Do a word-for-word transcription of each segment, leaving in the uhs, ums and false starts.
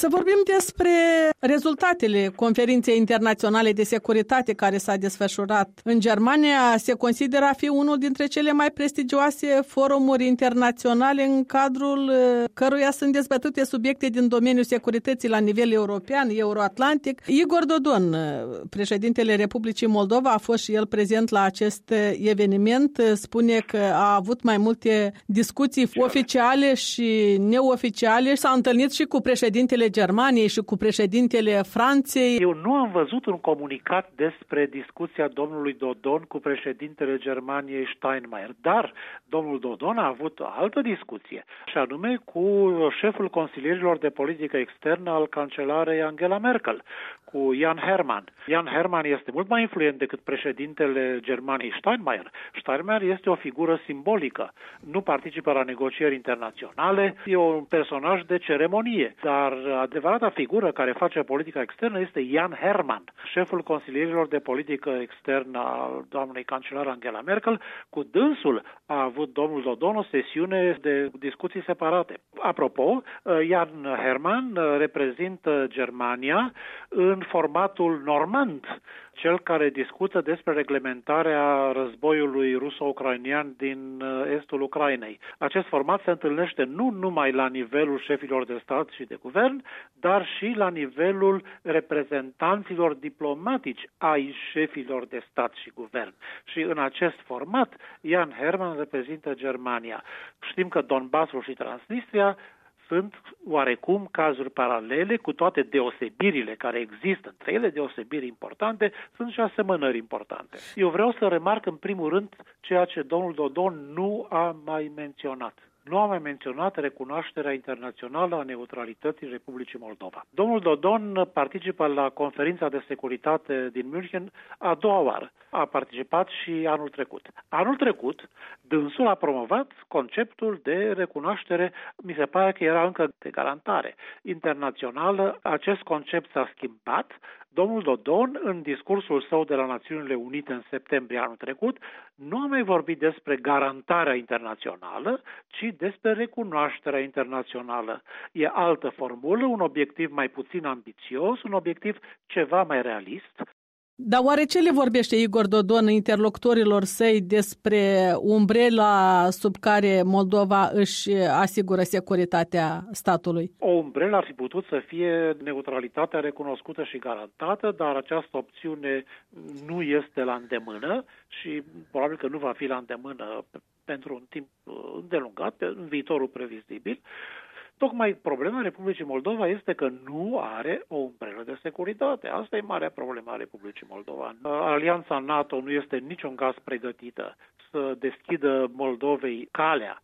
Să vorbim despre rezultatele conferinței internaționale de securitate care s-a desfășurat în Germania. Se consideră a fi unul dintre cele mai prestigioase forumuri internaționale în cadrul căruia sunt dezbătute subiecte din domeniul securității la nivel european, euroatlantic. Igor Dodon, președintele Republicii Moldova, a fost și el prezent la acest eveniment. Spune că a avut mai multe discuții oficiale și neoficiale. S-a întâlnit și cu președintele Germaniei și cu președintele Franței. Eu nu am văzut un comunicat despre discuția domnului Dodon cu președintele Germaniei Steinmeier, dar domnul Dodon a avut o altă discuție, și anume cu șeful consilierilor de politică externă al cancelarei Angela Merkel, cu Jan Hermann. Jan Hermann este mult mai influent decât președintele Germaniei Steinmeier. Steinmeier este o figură simbolică, nu participă la negocieri internaționale, e un personaj de ceremonie, dar adevărata figură care face politica externă este Jan Hermann, șeful consilierilor de politică externă al doamnei cancelar Angela Merkel. Cu dânsul a avut domnul Dodon o sesiune de discuții separate. Apropo, Jan Hermann reprezintă Germania în formatul normand, cel care discută despre reglementarea războiului ruso-ucrainian din estul Ucrainei. Acest format se întâlnește nu numai la nivelul șefilor de stat și de guvern, dar și la nivelul reprezentanților diplomatici ai șefilor de stat și guvern. Și în acest format, Jan Hermann reprezintă Germania. Știm că Donbassul și Transnistria sunt oarecum cazuri paralele, cu toate deosebirile care există între ele, deosebiri importante, sunt și asemănări importante. Eu vreau să remarc în primul rând ceea ce domnul Dodon nu a mai menționat. Nu am mai menționat recunoașterea internațională a neutralității Republicii Moldova. Domnul Dodon participă la conferința de securitate din München a doua oară. A participat și anul trecut. Anul trecut, dânsul a promovat conceptul de recunoaștere, mi se pare că era încă de garantare internațională. Acest concept s-a schimbat. Domnul Dodon, în discursul său de la Națiunile Unite în septembrie anul trecut, nu a mai vorbit despre garantarea internațională, ci despre recunoașterea internațională. E altă formulă, un obiectiv mai puțin ambițios, un obiectiv ceva mai realist. Dar oare ce le vorbește Igor Dodon interlocutorilor săi despre umbrela sub care Moldova își asigură securitatea statului? O umbrelă ar fi putut să fie neutralitatea recunoscută și garantată, dar această opțiune nu este la îndemână și probabil că nu va fi la îndemână pentru un timp îndelungat, în viitorul previzibil. Tocmai problema Republicii Moldova este că nu are o umbrelă de securitate. Asta e marea problemă a Republicii Moldova. Alianța NATO nu este în niciun caz pregătită să deschidă Moldovei calea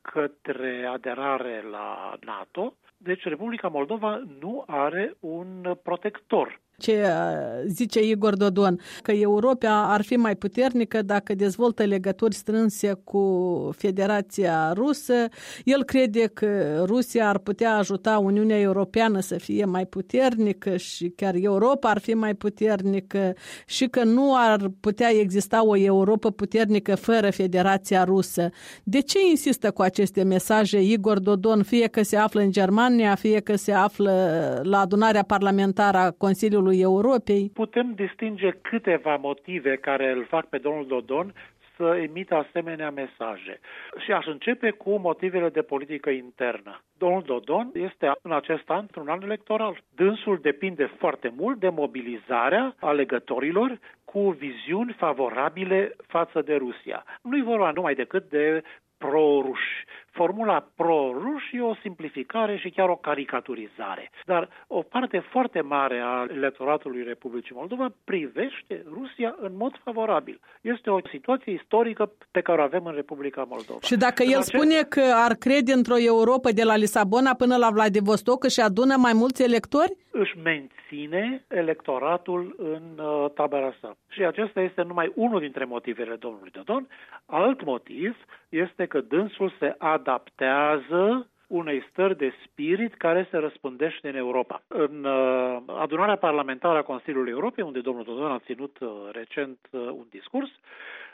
către aderare la NATO. Deci Republica Moldova nu are un protector. Ce zice Igor Dodon? Că Europa ar fi mai puternică dacă dezvoltă legături strânse cu Federația Rusă. El crede că Rusia ar putea ajuta Uniunea Europeană să fie mai puternică și chiar Europa ar fi mai puternică și că nu ar putea exista o Europa puternică fără Federația Rusă. De ce insistă cu aceste mesaje Igor Dodon, fie că se află în Germania, fie că se află la adunarea parlamentară a Consiliului Europei? Putem distinge câteva motive care îl fac pe domnul Dodon să emită asemenea mesaje. Și aș începe cu motivele de politică internă. Domnul Dodon este în acest an într-un an electoral. Dânsul depinde foarte mult de mobilizarea alegătorilor cu viziuni favorabile față de Rusia. Nu-i vorba numai decât de pro-ruși. Formula pro-ruși e o simplificare și chiar o caricaturizare. Dar o parte foarte mare a electoratului Republicii Moldova privește Rusia în mod favorabil. Este o situație istorică pe care o avem în Republica Moldova. Și dacă în el acest... spune că ar crede într-o Europa de la Lisabona până la Vladivostok și adună mai mulți electori? Își menține electoratul în uh, tabăra sa. Și acesta este numai unul dintre motivele domnului Dodon. Alt motiv este că dânsul se adaptează unei stări de spirit care se răspândește în Europa. În uh, adunarea parlamentară a Consiliului Europei, unde domnul Dodon a ținut uh, recent uh, un discurs,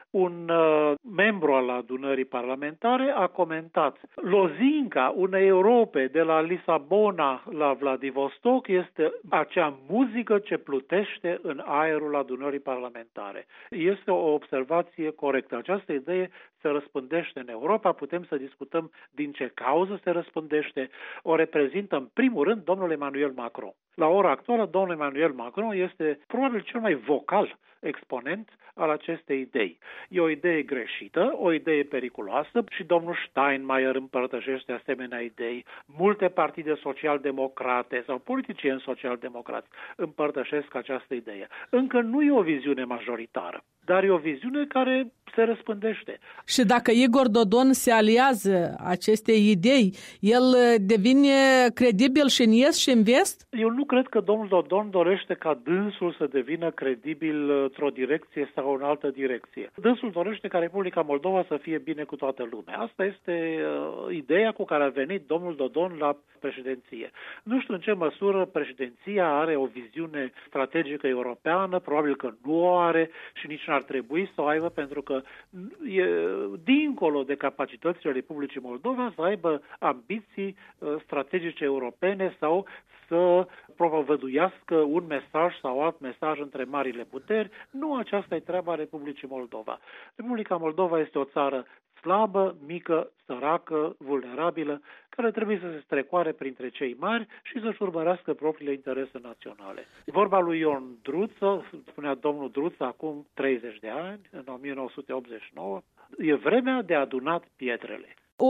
Un uh, membru al adunării parlamentare a comentat: lozinca unei Europe de la Lisabona la Vladivostok este acea muzică ce plutește în aerul adunării parlamentare. Este o observație corectă. Această idee se răspândește în Europa, putem să discutăm din ce cauză se răspândește. O reprezintă în primul rând domnul Emmanuel Macron. La ora actuală, domnul Emmanuel Macron este probabil cel mai vocal exponent al acestei idei. E o idee greșită, o idee periculoasă și domnul Steinmeier împărtășește asemenea idei. Multe partide social-democrate sau politicieni social-democrați împărtășesc această idee. Încă nu e o viziune majoritară, dar e o viziune care se răspândește. Și dacă Igor Dodon se aliază acestei idei, el devine credibil și în est și în vest? Eu nu cred că domnul Dodon dorește ca dânsul să devină credibil într-o direcție sau în altă direcție. Dânsul dorește ca Republica Moldova să fie bine cu toată lumea. Asta este uh, ideea cu care a venit domnul Dodon la președinție. Nu știu în ce măsură președinția are o viziune strategică europeană, probabil că nu o are și nici n-ar trebui să o aibă, pentru că e dincolo de capacitățile Republicii Moldova să aibă ambiții uh, strategice europene sau să propovăduiască un mesaj sau alt mesaj între marile puteri. Nu aceasta e treaba Republicii Moldova. Republica Moldova este o țară slabă, mică, săracă, vulnerabilă, care trebuie să se strecoare printre cei mari și să-și urmărească propriile interese naționale. Vorba lui Ion Druță, spunea domnul Druță acum treizeci de ani, în o mie nouă sute optzeci și nouă, e vremea de adunat pietrele. O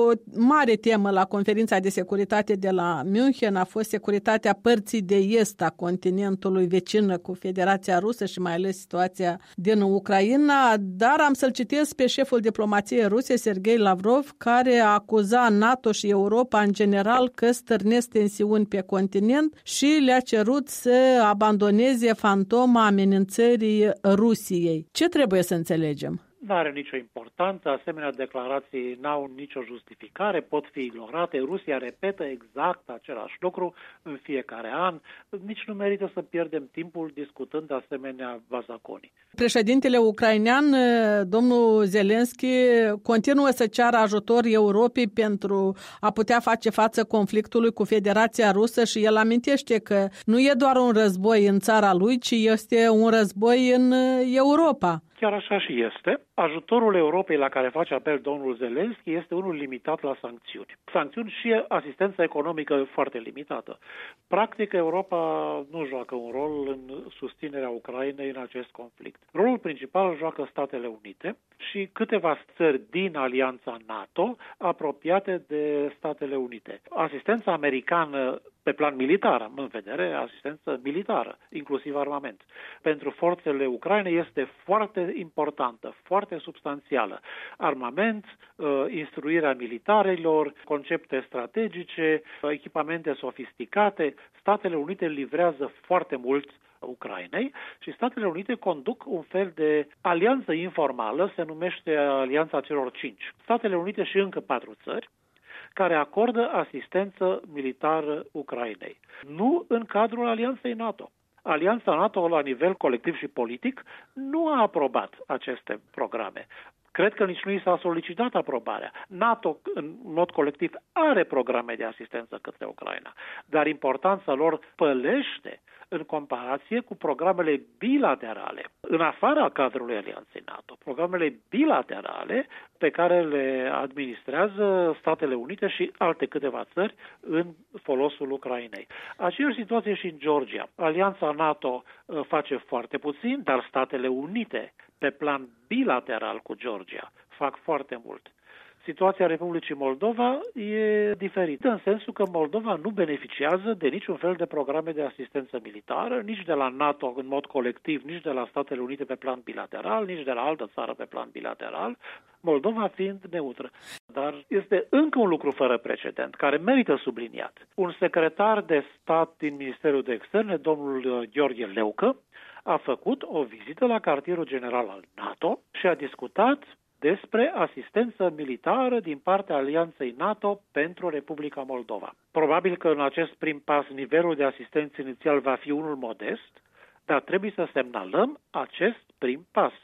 mare temă la conferința de securitate de la München a fost securitatea părții de est a continentului vecină cu Federația Rusă și mai ales situația din Ucraina, dar am să-l citesc pe șeful diplomației ruse, Sergei Lavrov, care a acuzat NATO și Europa în general că stârnesc tensiuni pe continent și le-a cerut să abandoneze fantoma amenințării Rusiei. Ce trebuie să înțelegem? Nu are nicio importanță, asemenea declarații n-au nicio justificare, pot fi ignorate. Rusia repetă exact același lucru în fiecare an. Nici nu merită să pierdem timpul discutând asemenea bazaconii. Președintele ucrainean, domnul Zelensky, continuă să ceară ajutor Europei pentru a putea face față conflictului cu Federația Rusă și el amintește că nu e doar un război în țara lui, ci este un război în Europa. Chiar așa și este. Ajutorul Europei la care face apel domnul Zelensky este unul limitat la sancțiuni. Sancțiuni și asistență economică foarte limitată. Practic, Europa nu joacă un rol în susținerea Ucrainei în acest conflict. Rolul principal joacă Statele Unite și câteva țări din alianța NATO apropiate de Statele Unite. Asistența americană pe plan militar, am în vedere asistență militară, inclusiv armament, pentru forțele Ucrainei este foarte importantă, foarte substanțială. Armament, instruirea militarilor, concepte strategice, echipamente sofisticate. Statele Unite livrează foarte mult Ucrainei și Statele Unite conduc un fel de alianță informală, se numește Alianța celor cinci. Statele Unite și încă patru țări care acordă asistență militară Ucrainei. Nu în cadrul Alianței NATO. Alianța NATO, la nivel colectiv și politic, nu a aprobat aceste programe. Cred că nici nu i s-a solicitat aprobarea. NATO, în mod colectiv, are programe de asistență către Ucraina, dar importanța lor pălește în comparație cu programele bilaterale, în afara cadrului Alianței NATO, programele bilaterale pe care le administrează Statele Unite și alte câteva țări în folosul Ucrainei. Aceeași situație și în Georgia. Alianța NATO face foarte puțin, dar Statele Unite, pe plan bilateral cu Georgia, fac foarte mult. Situația Republicii Moldova e diferită, în sensul că Moldova nu beneficiază de niciun fel de programe de asistență militară, nici de la NATO în mod colectiv, nici de la Statele Unite pe plan bilateral, nici de la altă țară pe plan bilateral, Moldova fiind neutră. Dar este încă un lucru fără precedent, care merită subliniat. Un secretar de stat din Ministerul de Externe, domnul Gheorghe Leucă, a făcut o vizită la cartierul general al NATO și a discutat despre asistență militară din partea Alianței NATO pentru Republica Moldova. Probabil că în acest prim pas nivelul de asistență inițial va fi unul modest, dar trebuie să semnalăm acest prim pas.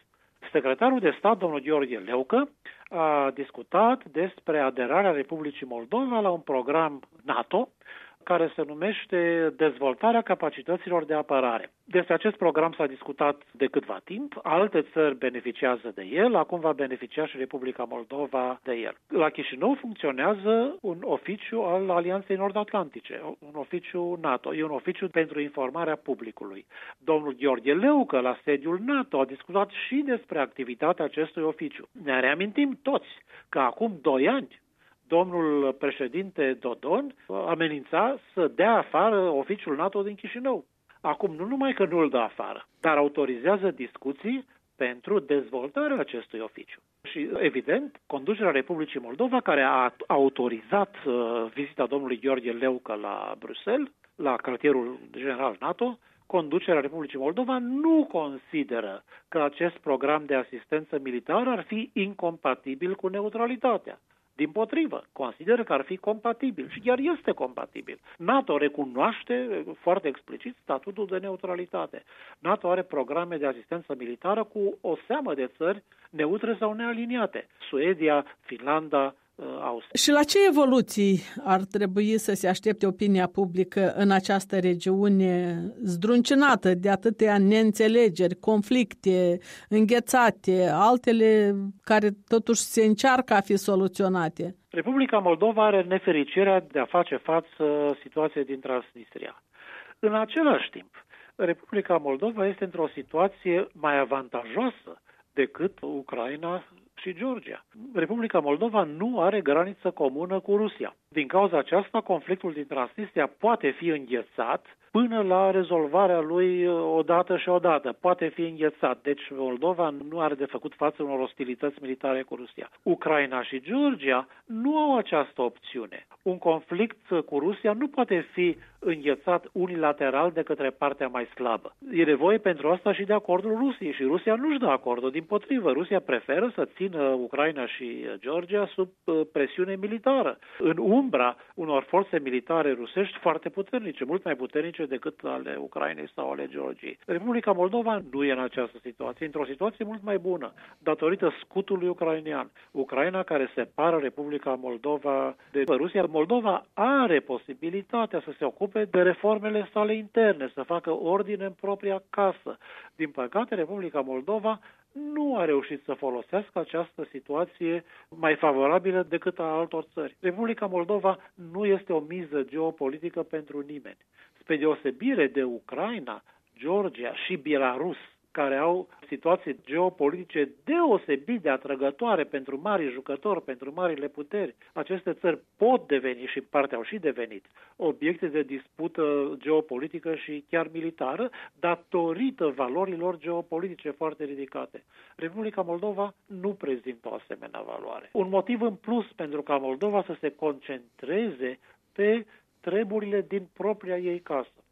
Secretarul de stat, domnul Gheorghe Leucă, a discutat despre aderarea Republicii Moldova la un program NATO care se numește Dezvoltarea capacităților de apărare. Despre acest program s-a discutat de câtva timp, alte țări beneficiază de el, acum va beneficia și Republica Moldova de el. La Chișinău funcționează un oficiu al Alianței Nord-Atlantice, un oficiu NATO, e un oficiu pentru informarea publicului. Domnul Gheorghe Leucă, la sediul NATO, a discutat și despre activitatea acestui oficiu. Ne reamintim toți că acum doi ani, domnul președinte Dodon amenința să dea afară oficiul NATO din Chișinău. Acum nu numai că nu îl dă afară, dar autorizează discuții pentru dezvoltarea acestui oficiu. Și, evident, conducerea Republicii Moldova, care a autorizat uh, vizita domnului Gheorghe Leucă la Bruxelles, la cartierul general NATO, conducerea Republicii Moldova nu consideră că acest program de asistență militară ar fi incompatibil cu neutralitatea. Dimpotrivă, consideră că ar fi compatibil și chiar este compatibil. NATO recunoaște foarte explicit statutul de neutralitate. NATO are programe de asistență militară cu o seamă de țări neutre sau nealiniate. Suedia, Finlanda, Austria. Și la ce evoluții ar trebui să se aștepte opinia publică în această regiune zdruncinată de atâtea neînțelegeri, conflicte înghețate, altele care totuși se încearcă a fi soluționate? Republica Moldova are nefericirea de a face față situației din Transnistria. În același timp, Republica Moldova este într-o situație mai avantajoasă decât Ucraina și Georgia. Republica Moldova nu are graniță comună cu Rusia. Din cauza aceasta, conflictul din Transnistria poate fi înghețat până la rezolvarea lui odată și odată. Poate fi înghețat. Deci Moldova nu are de făcut față unor ostilități militare cu Rusia. Ucraina și Georgia nu au această opțiune. Un conflict cu Rusia nu poate fi înghețat unilateral de către partea mai slabă. E nevoie pentru asta și de acordul Rusiei și Rusia nu-și dă acordul. Dimpotrivă, Rusia preferă să țină Ucraina și Georgia sub presiune militară, în umbra unor forțe militare rusești foarte puternice, mult mai puternice decât ale Ucrainei sau ale Georgiei. Republica Moldova nu e în această situație, într-o situație mult mai bună, datorită scutului ucrainean. Ucraina care separă Republica Moldova de Rusia. Moldova are posibilitatea să se ocupe de reformele sale interne, să facă ordine în propria casă. Din păcate, Republica Moldova nu a reușit să folosească această situație mai favorabilă decât a altor țări. Republica Moldova nu este o miză geopolitică pentru nimeni. Spre deosebire de Ucraina, Georgia și Belarus, care au situații geopolitice deosebit de atrăgătoare pentru mari jucători, pentru marile puteri. Aceste țări pot deveni, și parte au și devenit, obiecte de dispută geopolitică și chiar militară, datorită valorilor geopolitice foarte ridicate. Republica Moldova nu prezintă o asemenea valoare. Un motiv în plus pentru ca Moldova să se concentreze pe treburile din propria ei casă.